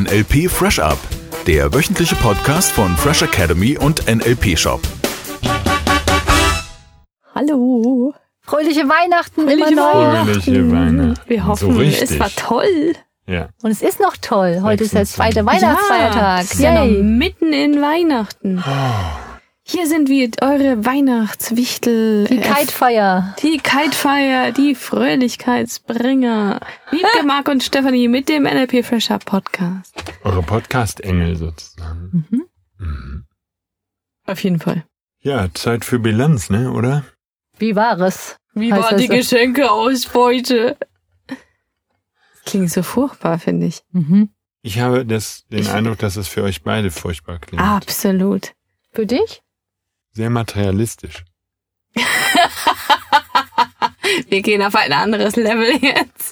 NLP Fresh Up, der wöchentliche Podcast von Fresh Academy und NLP Shop. Hallo. Fröhliche Weihnachten. Fröhliche Weihnachten. Wir hoffen, so es war toll. Ja. Und es ist noch toll. Heute ist der zweite Weihnachtsfeiertag. Ja, es ist ja noch mitten in Weihnachten. Hier sind wir, eure Weihnachtswichtel. Die Kitefeier. Die Kitefeier, die Fröhlichkeitsbringer. Wiebke, Marc und Stefanie mit dem NLP Fresh Up Podcast. Eure Podcast-Engel sozusagen. Auf jeden Fall. Ja, Zeit für Bilanz, ne, oder? Wie war es? Wie Heißt war das die so? Geschenkeausbeute? Das klingt so furchtbar, finde ich. Ich habe den Eindruck, dass es für euch beide furchtbar klingt. Absolut. Für dich? Sehr materialistisch. Wir gehen auf ein anderes Level jetzt.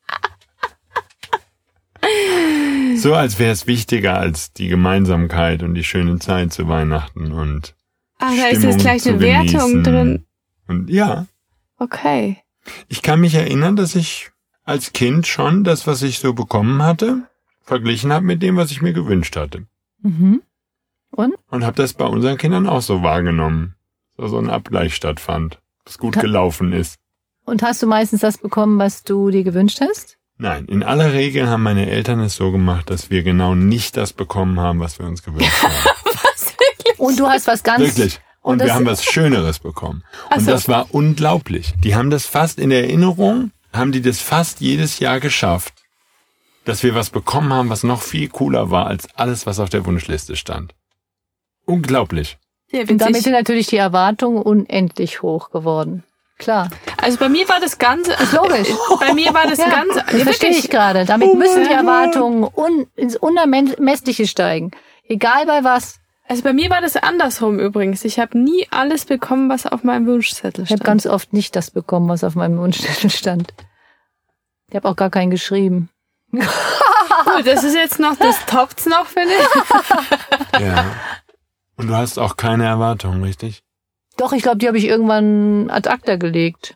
So, als wäre es wichtiger als die Gemeinsamkeit und die schöne Zeit zu Weihnachten und Ach, da ist Stimmung jetzt gleich zu eine Wertung genießen. drin. Und ja, Okay. ich kann mich erinnern, dass ich als Kind schon das, was ich so bekommen hatte, verglichen habe mit dem, was ich mir gewünscht hatte. Und? Und habe das bei unseren Kindern auch so wahrgenommen. So ein Abgleich stattfand, was gut gelaufen ist. Und hast du meistens das bekommen, was du dir gewünscht hast? Nein, in aller Regel haben meine Eltern es so gemacht, dass wir genau nicht das bekommen haben, was wir uns gewünscht haben. Und du hast was ganz... Wirklich. Und das- wir haben was Schöneres bekommen. Ach Und so. das war unglaublich. Die haben das fast in der Erinnerung, haben die das fast jedes Jahr geschafft, dass wir was bekommen haben, was noch viel cooler war als alles, was auf der Wunschliste stand. Unglaublich. Ja, Und damit witzig. sind natürlich die Erwartungen unendlich hoch geworden. Klar. Also bei mir war das Ganze... Logisch. Bei mir war das Ganze... Das verstehe ich gerade. Damit müssen die Erwartungen ins Unermessliche steigen. Egal bei was. Also bei mir war das andersrum übrigens. Ich habe nie alles bekommen, was auf meinem Wunschzettel Ich habe stand. ganz oft nicht das bekommen, was auf meinem Wunschzettel stand. Ich habe auch gar keinen geschrieben. Gut, das ist jetzt noch, das toppt's noch, finde ich. Ja. Und du hast auch keine Erwartungen, richtig? Doch, ich glaube, die habe ich irgendwann ad acta gelegt.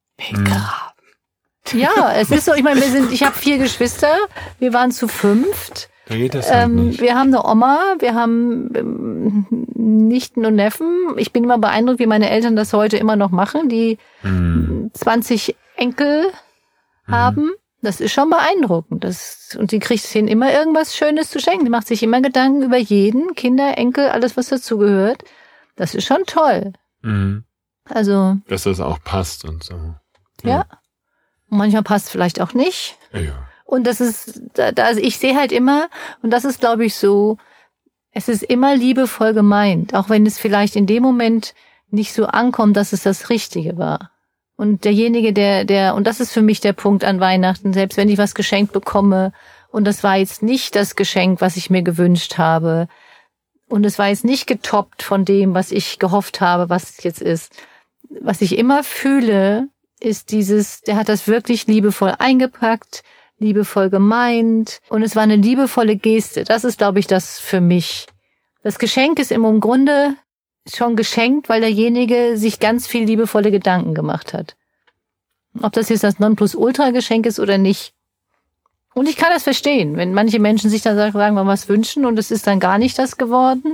Ja, es ist so, ich meine, ich habe 4 Geschwister, wir waren zu 5. Da geht das halt nicht. Wir haben eine Oma, wir haben Nichten und Neffen. Ich bin immer beeindruckt, wie meine Eltern das heute immer noch machen, die 20 Enkel haben. Das ist schon beeindruckend. Und die kriegt hin, immer irgendwas Schönes zu schenken. Die macht sich immer Gedanken über jeden, Kinder, Enkel, alles, was dazugehört. Das ist schon toll. Also, Dass das auch passt und so. ja. Und manchmal passt vielleicht auch nicht. Ja. Und das ist, also ich sehe halt immer, und das ist, glaube ich, so, es ist immer liebevoll gemeint, auch wenn es vielleicht in dem Moment nicht so ankommt, dass es das Richtige war. Und derjenige, und das ist für mich der Punkt an Weihnachten, selbst wenn ich was geschenkt bekomme, und das war jetzt nicht das Geschenk, was ich mir gewünscht habe, und es war jetzt nicht getoppt von dem, was ich gehofft habe, was es jetzt ist. Was ich immer fühle, ist der hat das wirklich liebevoll eingepackt, liebevoll gemeint, und es war eine liebevolle Geste. Das ist, glaube ich, das für mich. Das Geschenk ist im Grunde schon geschenkt, weil derjenige sich ganz viel liebevolle Gedanken gemacht hat. Ob das jetzt das Nonplusultra-Geschenk ist oder nicht. Und ich kann das verstehen, wenn manche Menschen sich dann sagen, mal was wünschen und es ist dann gar nicht das geworden.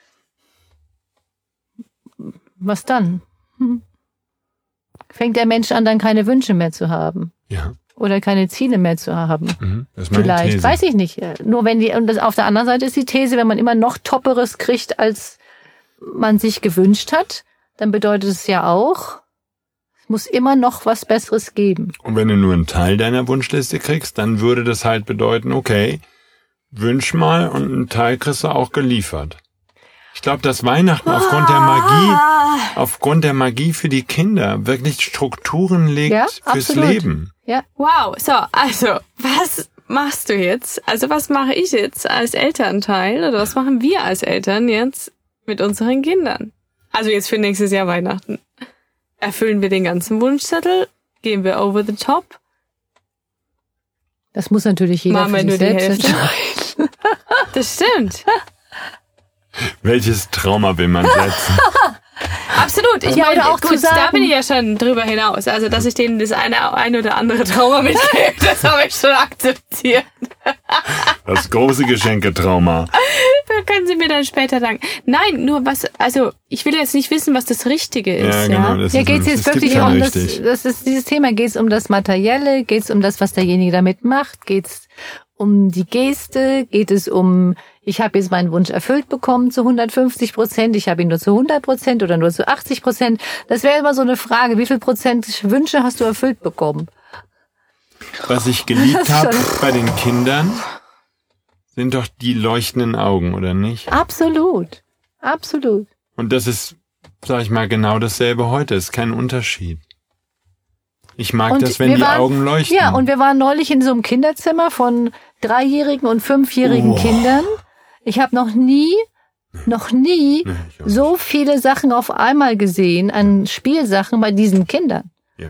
Was dann? Fängt der Mensch an, dann keine Wünsche mehr zu haben? Ja. Oder keine Ziele mehr zu haben? Das ist meine Vielleicht, These. weiß ich nicht. Nur wenn und auf der anderen Seite ist die These, wenn man immer noch Topperes kriegt, als man sich gewünscht hat, dann bedeutet es ja auch, es muss immer noch was Besseres geben. Und wenn du nur einen Teil deiner Wunschliste kriegst, dann würde das halt bedeuten, okay, wünsch mal und einen Teil kriegst du auch geliefert. Ich glaube, dass Weihnachten aufgrund der Magie für die Kinder wirklich Strukturen legt Ja, fürs absolut. Leben. Ja, Wow, so, also, was machst du jetzt? Also, was mache ich jetzt als Elternteil oder was machen wir als Eltern jetzt mit unseren Kindern? Also jetzt für nächstes Jahr Weihnachten. Erfüllen wir den ganzen Wunschzettel? Gehen wir over the top? das muss natürlich jeder Machen wir für nur sich die selbst Hälfte? entscheiden. Das stimmt. Welches Trauma will man setzen? Absolut. Ich Ja, meine, oder auch gut, zu sagen- da bin ich ja schon drüber hinaus. Also, dass ich denen das eine oder andere Trauma mitgebe, das habe ich schon akzeptiert. Das große Geschenketrauma. Da können Sie mir dann später danken. Nein, nur also, ich will jetzt nicht wissen, was das Richtige ist. Ja, genau. Das Hier ist geht es nämlich- jetzt es gibt wirklich kein um das, richtig. das ist dieses Thema, geht es um das Materielle, geht es um das, was derjenige damit macht, geht es um die Geste, geht es um, ich habe jetzt meinen Wunsch erfüllt bekommen zu 150%, ich habe ihn nur zu 100% oder nur zu 80%. Das wäre immer so eine Frage, wie viel Prozent Wünsche hast du erfüllt bekommen? Was ich geliebt Das ist habe schon- bei den Kindern, sind doch die leuchtenden Augen, oder nicht? Absolut, absolut. Und das ist, sag ich mal, genau dasselbe heute. Ist kein Unterschied. Ich mag Und das, wenn wir die waren- Augen leuchten. Ja, und wir waren neulich in so einem Kinderzimmer von 3-jährigen und 5-jährigen Kindern. Ich habe noch nie ich auch so viele Sachen auf einmal gesehen an Spielsachen bei diesen Kindern. Ja.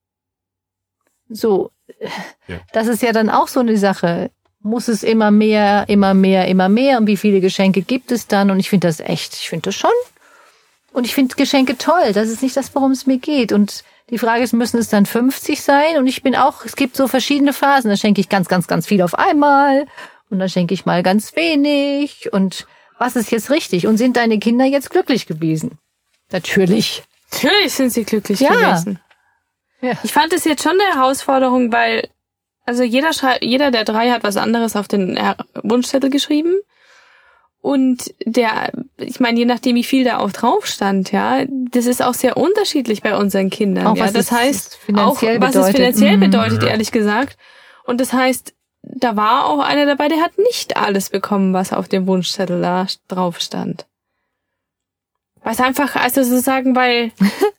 So, Ja. das ist ja dann auch so eine Sache. Muss es immer mehr und wie viele Geschenke gibt es dann? Und ich finde das echt, ich finde das schon. Und ich finde Geschenke toll. Das ist nicht das, worum es mir geht. Und die Frage ist, müssen es dann 50 sein? Und ich bin auch, es gibt so verschiedene Phasen. Da schenke ich ganz, ganz, ganz viel auf einmal. Und dann schenke ich mal ganz wenig. Und was ist jetzt richtig? Und sind deine Kinder jetzt glücklich gewesen? Natürlich. Natürlich sind sie glücklich Ja. gewesen. Ja. Ich fand es jetzt schon eine Herausforderung, weil also jeder der 3 hat was anderes auf den Wunschzettel geschrieben. Und ich meine, je nachdem, wie viel da auch drauf stand, ja, das ist auch sehr unterschiedlich bei unseren Kindern. Auch ja, was das es heißt, finanziell auch was es bedeutet. finanziell bedeutet, Mhm. ehrlich gesagt. Und das heißt, da war auch einer dabei, der hat nicht alles bekommen, was auf dem Wunschzettel da drauf stand. Was einfach, also sozusagen bei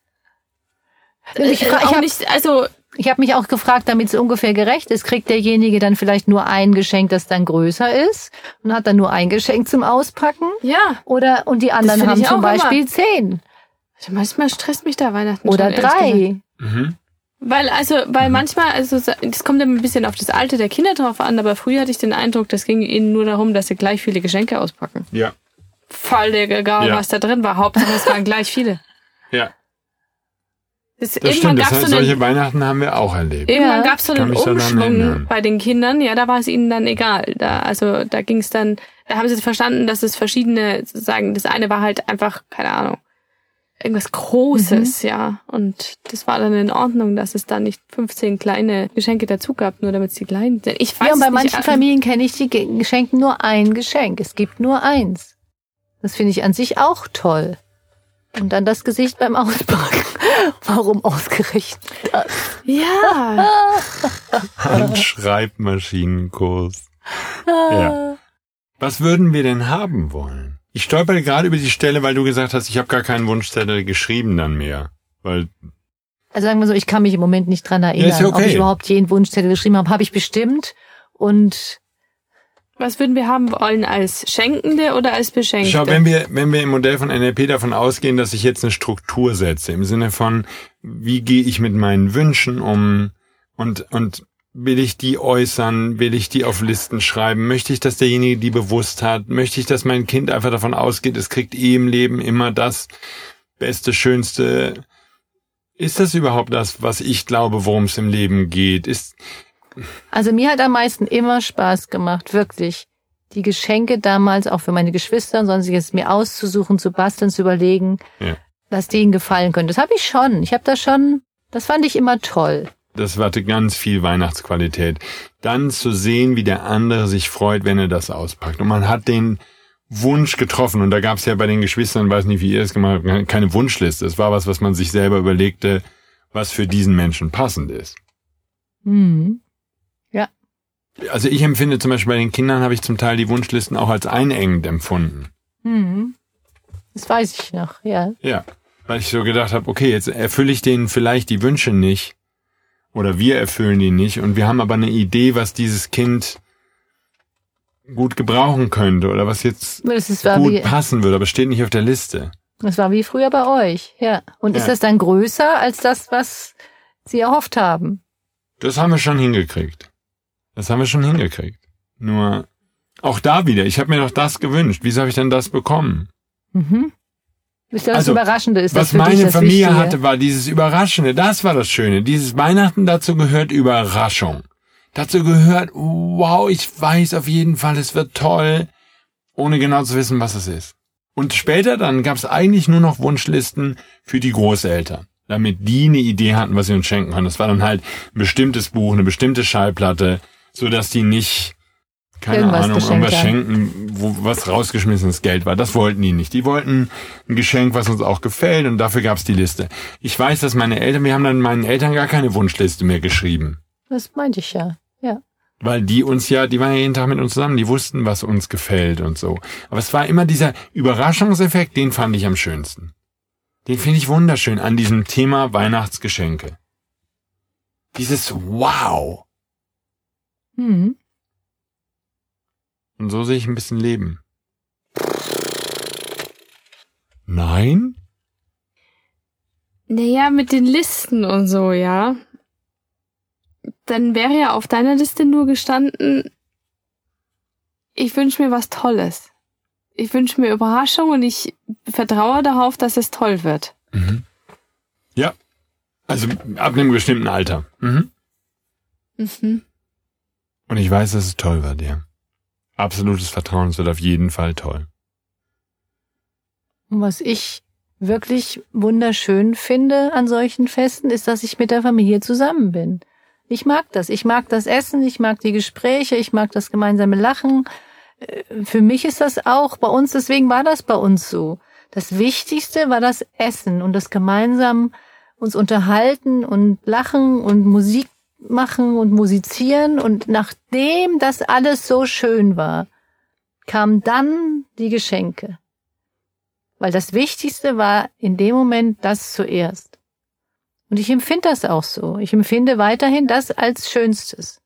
Ich auch habe nicht, also mich auch gefragt, damit es ungefähr gerecht ist, kriegt derjenige dann vielleicht nur ein Geschenk, das dann größer ist und hat dann nur ein Geschenk zum Auspacken? ja. Und die anderen finde haben ich zum auch Beispiel 10 Also manchmal stresst mich da Weihnachten oder schon, ehrlich 3. Mhm. Weil manchmal, also das kommt immer ein bisschen auf das Alter der Kinder drauf an, aber früher hatte ich den Eindruck, das ging ihnen nur darum, dass sie gleich viele Geschenke auspacken. Ja. Voll egal, Ja. was da drin war. Hauptsache es waren gleich viele. Ja. Das Das stimmt. Das heißt, so solche einen, Weihnachten haben wir auch erlebt. irgendwann Ja. gab's so Kann einen mich daran Umschwung erinnern. bei den Kindern. Ja, da war es ihnen dann egal. Da ging's dann, da haben sie verstanden, dass es verschiedene, sozusagen, das eine war halt einfach, keine Ahnung, irgendwas Großes, ja. Und das war dann in Ordnung, dass es dann nicht 15 kleine Geschenke dazu gab, nur damit es die kleinen sind. Ich weiß Ja, und bei es nicht. manchen Familien kenne ich, die schenken nur ein Geschenk. Es gibt nur eins. Das finde ich an sich auch toll. Und dann das Gesicht beim Auspacken. Warum ausgerechnet das? Ja. Handschreibmaschinenkurs. Ja. Was würden wir denn haben wollen? Ich stolperte gerade über die Stelle, weil du gesagt hast, ich habe gar keinen Wunschzettel geschrieben dann mehr. Weil, Also sagen wir so, ich kann mich im Moment nicht dran erinnern, Ja, ist ja okay. ob ich überhaupt jeden Wunschzettel geschrieben habe. Habe ich bestimmt. Und Was würden wir haben wollen, als Schenkende oder als Beschenkte? schau, wenn wir im Modell von NLP davon ausgehen, dass ich jetzt eine Struktur setze, im Sinne von, wie gehe ich mit meinen Wünschen um und will ich die äußern, will ich die auf Listen schreiben, möchte ich, dass derjenige die bewusst hat, möchte ich, dass mein Kind einfach davon ausgeht, es kriegt im Leben immer das Beste, Schönste. Ist das überhaupt das, was ich glaube, worum es im Leben geht? also mir hat am meisten immer Spaß gemacht, wirklich. Die Geschenke damals, auch für meine Geschwister und sonstiges, mir auszusuchen, zu basteln, zu überlegen, Ja. was denen gefallen könnte. Das habe ich schon. Das fand ich immer toll. Das hatte ganz viel Weihnachtsqualität. Dann zu sehen, wie der andere sich freut, wenn er das auspackt. Und man hat den Wunsch getroffen. Und da gab es ja bei den Geschwistern, weiß nicht, wie ihr das gemacht habt, keine Wunschliste. Es war was man sich selber überlegte, was für diesen Menschen passend ist. Mhm. Ja. Also ich empfinde zum Beispiel bei den Kindern, habe ich zum Teil die Wunschlisten auch als einengend empfunden. Mhm. Das weiß ich noch, ja. Ja, weil ich so gedacht habe, okay, jetzt erfülle ich denen vielleicht die Wünsche nicht. Oder wir erfüllen die nicht. Und wir haben aber eine Idee, was dieses Kind gut gebrauchen könnte oder was jetzt war gut passen würde, aber steht nicht auf der Liste. Das war wie früher bei euch, ja. Und Ja. ist das dann größer als das, was Sie erhofft haben? Das haben wir schon hingekriegt. Nur auch da wieder, ich habe mir doch das gewünscht. Wieso habe ich denn das bekommen? Mhm. Das Überraschende ist das was für dich meine das Familie Wichtige. hatte, war dieses Überraschende. Das war das Schöne. Dieses Weihnachten, dazu gehört Überraschung. Dazu gehört, wow, ich weiß auf jeden Fall, es wird toll, ohne genau zu wissen, was es ist. Und später dann gab es eigentlich nur noch Wunschlisten für die Großeltern, damit die eine Idee hatten, was sie uns schenken können. Das war dann halt ein bestimmtes Buch, eine bestimmte Schallplatte, so dass die nicht, keine Irgendwas Ahnung, geschenkt irgendwas haben. schenken, wo was rausgeschmissenes Geld war. Das wollten die nicht. Die wollten ein Geschenk, was uns auch gefällt, und dafür gab's die Liste. Ich weiß, dass meine Eltern, wir haben dann meinen Eltern gar keine Wunschliste mehr geschrieben. Das meinte ich ja. Weil die waren ja jeden Tag mit uns zusammen, die wussten, was uns gefällt und so. Aber es war immer dieser Überraschungseffekt, den fand ich am schönsten. Den finde ich wunderschön an diesem Thema Weihnachtsgeschenke. Dieses Wow. Mhm. Und so sehe ich ein bisschen Leben. Nein? Naja, mit den Listen und so, ja. Dann wäre ja auf deiner Liste nur gestanden, ich wünsche mir was Tolles. Ich wünsche mir Überraschung und ich vertraue darauf, dass es toll wird. Mhm. Ja. Also ab einem bestimmten Alter. Mhm. Mhm. Und ich weiß, dass es toll wird, ja. Absolutes Vertrauen, es wird auf jeden Fall toll. Und was ich wirklich wunderschön finde an solchen Festen, ist, dass ich mit der Familie zusammen bin. Ich mag das. Ich mag das Essen, ich mag die Gespräche, ich mag das gemeinsame Lachen. Für mich ist das auch bei uns, deswegen war das bei uns so. Das Wichtigste war das Essen und das gemeinsam uns unterhalten und lachen und Musik machen und musizieren. Und nachdem das alles so schön war, kamen dann die Geschenke. Weil das Wichtigste war in dem Moment das zuerst. Und ich empfinde das auch so. Ich empfinde weiterhin das als Schönstes.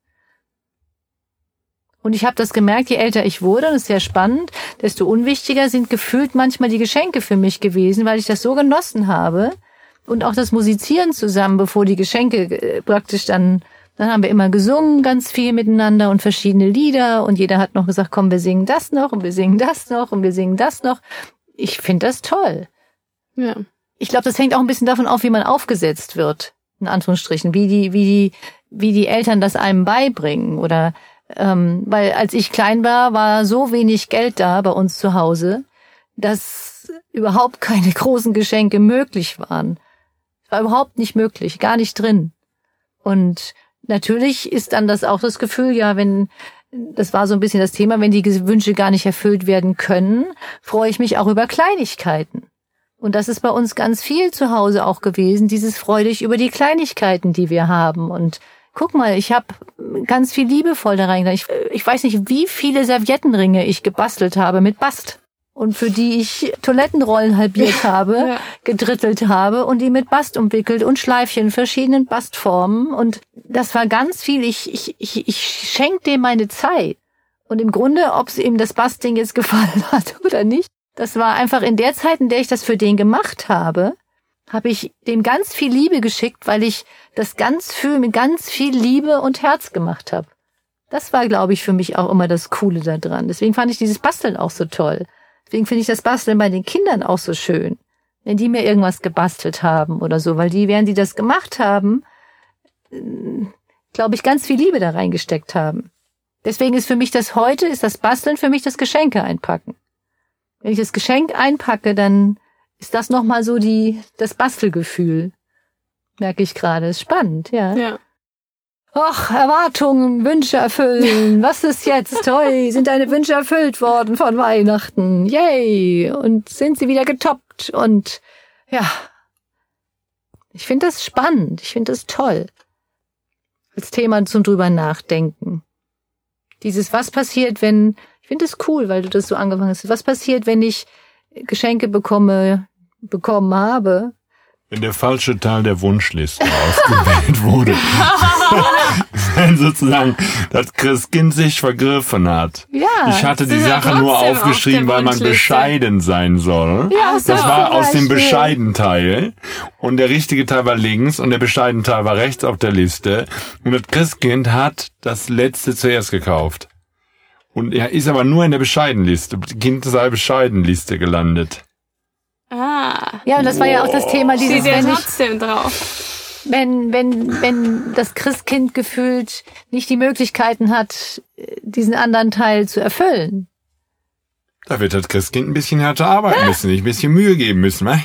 Und ich habe das gemerkt, je älter ich wurde, das ist sehr spannend, desto unwichtiger sind gefühlt manchmal die Geschenke für mich gewesen, weil ich das so genossen habe. Und auch das Musizieren zusammen, bevor die Geschenke praktisch dann haben wir immer gesungen, ganz viel miteinander und verschiedene Lieder. Und jeder hat noch gesagt, komm, wir singen das noch und wir singen das noch und wir singen das noch. Ich finde das toll. Ja. Ich glaube, das hängt auch ein bisschen davon auf, wie man aufgesetzt wird, in Anführungsstrichen, wie die Eltern das einem beibringen. Oder weil als ich klein war so wenig Geld da bei uns zu Hause, dass überhaupt keine großen Geschenke möglich waren. Es war überhaupt nicht möglich, gar nicht drin. Und natürlich ist dann das auch das Gefühl, ja, das war so ein bisschen das Thema, wenn die Wünsche gar nicht erfüllt werden können, freue ich mich auch über Kleinigkeiten. Und das ist bei uns ganz viel zu Hause auch gewesen, dieses freudig über die Kleinigkeiten, die wir haben. Und guck mal, ich habe ganz viel liebevoll da reingegangen. Ich weiß nicht, wie viele Serviettenringe ich gebastelt habe mit Bast. Und für die ich Toilettenrollen halbiert habe, gedrittelt habe und die mit Bast umwickelt und Schleifchen in verschiedenen Bastformen. Und das war ganz viel. Ich schenke dem meine Zeit. Und im Grunde, ob es ihm das Bastding jetzt gefallen hat oder nicht, das war einfach in der Zeit, in der ich das für den gemacht habe ich dem ganz viel Liebe geschickt, weil ich das mit ganz viel Liebe und Herz gemacht habe. Das war, glaube ich, für mich auch immer das Coole da dran. Deswegen fand ich dieses Basteln auch so toll. Deswegen finde ich das Basteln bei den Kindern auch so schön, wenn die mir irgendwas gebastelt haben oder so, weil während die das gemacht haben, glaube ich, ganz viel Liebe da reingesteckt haben. Deswegen ist das Basteln für mich das Geschenke einpacken. Wenn ich das Geschenk einpacke, dann ist das nochmal so das Bastelgefühl. Merke ich gerade. Ist spannend, ja. Ja. Ach, Erwartungen, Wünsche erfüllen. Was ist jetzt? Toll, sind deine Wünsche erfüllt worden von Weihnachten? Yay! Und sind sie wieder getoppt? Und ja, ich finde das spannend. Ich finde das toll. Als Thema zum drüber nachdenken. Was passiert, wenn... Ich finde es cool, weil du das so angefangen hast. Was passiert, wenn ich Geschenke bekommen habe? Wenn der falsche Teil der Wunschliste ausgewählt wurde. Wenn sozusagen das Christkind sich vergriffen hat. Ja. Ich hatte die ist ja Sache nur trotzdem aufgeschrieben, auf der weil man Wunschliste. bescheiden sein soll. Ja, Das so war aus dem zum Beispiel. bescheiden Teil. Und der richtige Teil war links und der bescheiden Teil war rechts auf der Liste. Und das Christkind hat das letzte zuerst gekauft. Und er ist aber nur in der Bescheidenliste. Kind sei Bescheidenliste gelandet. Ja, und das war ja auch das Thema dieses, steht ja trotzdem drauf. Wenn das Christkind gefühlt nicht die Möglichkeiten hat, diesen anderen Teil zu erfüllen. Da wird das Christkind ein bisschen härter arbeiten müssen, sich ein bisschen Mühe geben müssen, ne?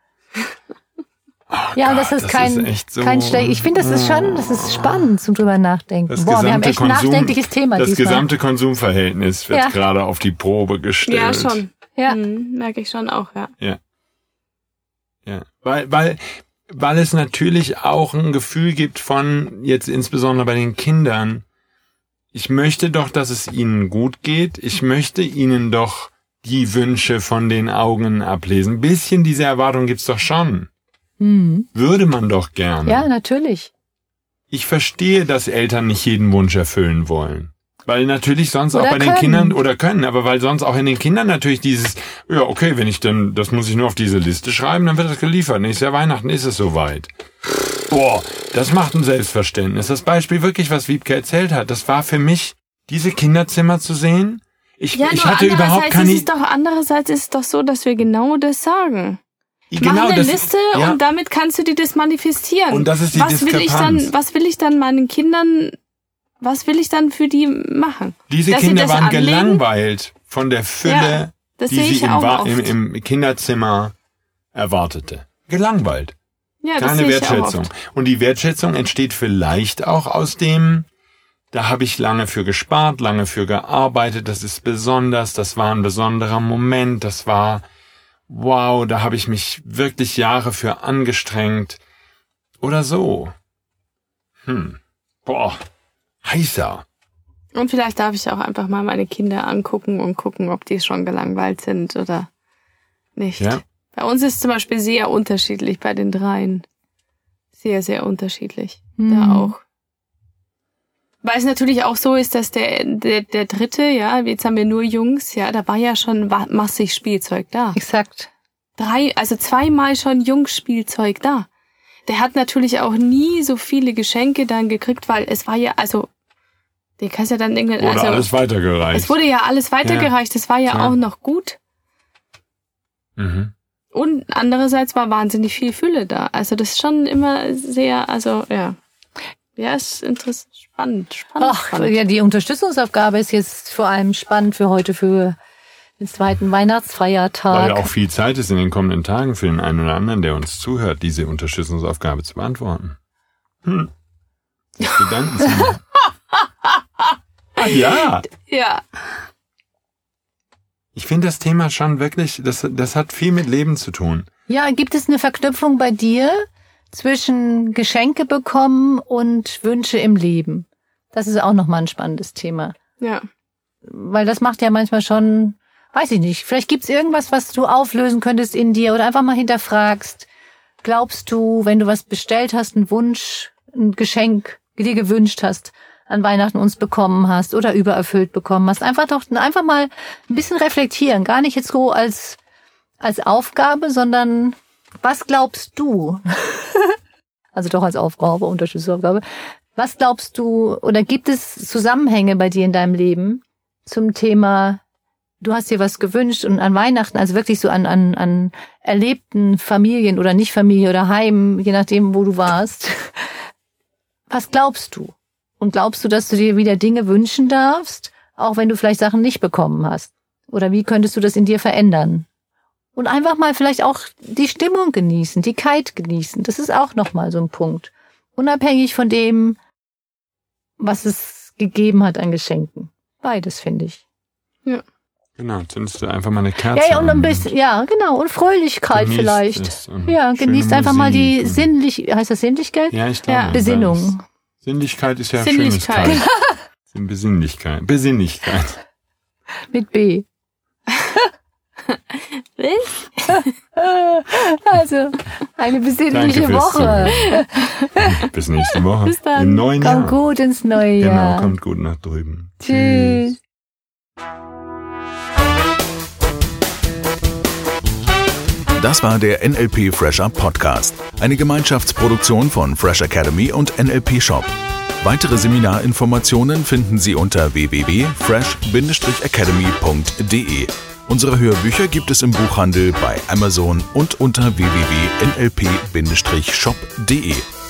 Ja, und das ist kein schlecht. Ich finde, das ist spannend zum drüber nachdenken. Wir haben echt ein nachdenkliches Thema Das diesmal. gesamte Konsumverhältnis wird gerade auf die Probe gestellt. Ja, schon. Ja. Merke ich schon auch, ja. Ja. Weil es natürlich auch ein Gefühl gibt von, jetzt insbesondere bei den Kindern, ich möchte doch, dass es ihnen gut geht. Ich möchte ihnen doch die Wünsche von den Augen ablesen. Ein bisschen diese Erwartung gibt's doch schon. Würde man doch gerne. Ja, natürlich. Ich verstehe, dass Eltern nicht jeden Wunsch erfüllen wollen. Weil natürlich sonst Oder auch bei den können. Kindern, oder können, aber weil sonst auch in den Kindern natürlich dieses, ja, okay, wenn ich dann, das muss ich nur auf diese Liste schreiben, dann wird das geliefert. Nächstes Jahr Weihnachten ist es soweit. Boah, das macht ein Selbstverständnis. Das Beispiel wirklich, was Wiebke erzählt hat, das war für mich, diese Kinderzimmer zu sehen. Ich hatte überhaupt keine... Andererseits ist es doch so, dass wir genau das sagen. Genau, Mach eine das, Liste ja. und damit kannst du dir das manifestieren. Und das ist die Diskrepanz. Was will ich dann meinen Kindern, was will ich dann für die machen? Diese Dass Kinder sie das waren anlegen? gelangweilt von der Fülle, das die sehe sie ich auch oft. im Kinderzimmer erwartete. Gelangweilt. Ja, das Keine sehe ich auch Wertschätzung. oft. Und die Wertschätzung entsteht vielleicht auch aus dem, da habe ich lange für gespart, lange für gearbeitet, das ist besonders, das war ein besonderer Moment, das war, wow, da habe ich mich wirklich Jahre für angestrengt. Oder so. Boah, heißer. Und vielleicht darf ich auch einfach mal meine Kinder angucken und gucken, ob die schon gelangweilt sind oder nicht. Ja. Bei uns ist zum Beispiel sehr unterschiedlich bei den dreien. Sehr, sehr unterschiedlich. Da auch. Weil es natürlich auch so ist, dass der dritte, ja, jetzt haben wir nur Jungs, ja, da war ja schon massig Spielzeug da. Exakt. 2-mal schon Jungsspielzeug da. Der hat natürlich auch nie so viele Geschenke dann gekriegt, weil es war ja, also, den kannst ja dann irgendwann, Oder alles weitergereicht. Es wurde ja alles weitergereicht, das war ja klar. auch noch gut. Und andererseits war wahnsinnig viel Fülle da. Also das ist schon immer sehr, also ja. Ja, ist interessant, spannend. Ja, die Unterstützungsaufgabe ist jetzt vor allem spannend für heute, für den zweiten Weihnachtsfeiertag. Weil auch viel Zeit ist in den kommenden Tagen für den einen oder anderen, der uns zuhört, diese Unterstützungsaufgabe zu beantworten. Sich Gedanken zu machen. Ja. Ja. Ich finde das Thema schon wirklich, das hat viel mit Leben zu tun. Ja, gibt es eine Verknüpfung bei dir zwischen Geschenke bekommen und Wünsche im Leben? Das ist auch nochmal ein spannendes Thema. Ja. Weil das macht ja manchmal schon, weiß ich nicht, vielleicht gibt's irgendwas, was du auflösen könntest in dir oder einfach mal hinterfragst. Glaubst du, wenn du was bestellt hast, einen Wunsch, ein Geschenk dir gewünscht hast, an Weihnachten uns bekommen hast oder übererfüllt bekommen hast, einfach mal ein bisschen reflektieren, gar nicht jetzt so als Aufgabe, sondern was glaubst du? Also doch als Aufgabe, Unterstützungsaufgabe. Was glaubst du, oder gibt es Zusammenhänge bei dir in deinem Leben zum Thema, du hast dir was gewünscht und an Weihnachten, also wirklich so an erlebten Familien oder Nicht-Familie oder Heim, je nachdem, wo du warst. Was glaubst du? Und glaubst du, dass du dir wieder Dinge wünschen darfst, auch wenn du vielleicht Sachen nicht bekommen hast? Oder wie könntest du das in dir verändern? Und einfach mal vielleicht auch die Stimmung genießen, die Kite genießen. Das ist auch nochmal so ein Punkt. Unabhängig von dem, was es gegeben hat an Geschenken. Beides, finde ich. Ja. Genau, zündest du einfach mal eine Kerze Ja, und ein an bisschen, ja, genau. Und Fröhlichkeit genießt vielleicht. es und Ja, schöne genießt einfach mal die Musik heißt das Sinnlichkeit? Ja, ich glaube. Ja. Besinnung. Sinnlichkeit ist ja Sinnlichkeit. Schönigkeit. Besinnlichkeit. Mit B. Also, eine besinnliche Danke fürs Woche. Bis nächste Woche. Bis dann. Im neuen Komm Jahr. gut ins neue Genau, Jahr. kommt gut nach drüben. Tschüss. Das war der NLP Fresher Podcast, eine Gemeinschaftsproduktion von Fresh Academy und NLP Shop. Weitere Seminarinformationen finden Sie unter www.fresh-academy.de Unsere Hörbücher gibt es im Buchhandel, bei Amazon und unter www.nlp-shop.de.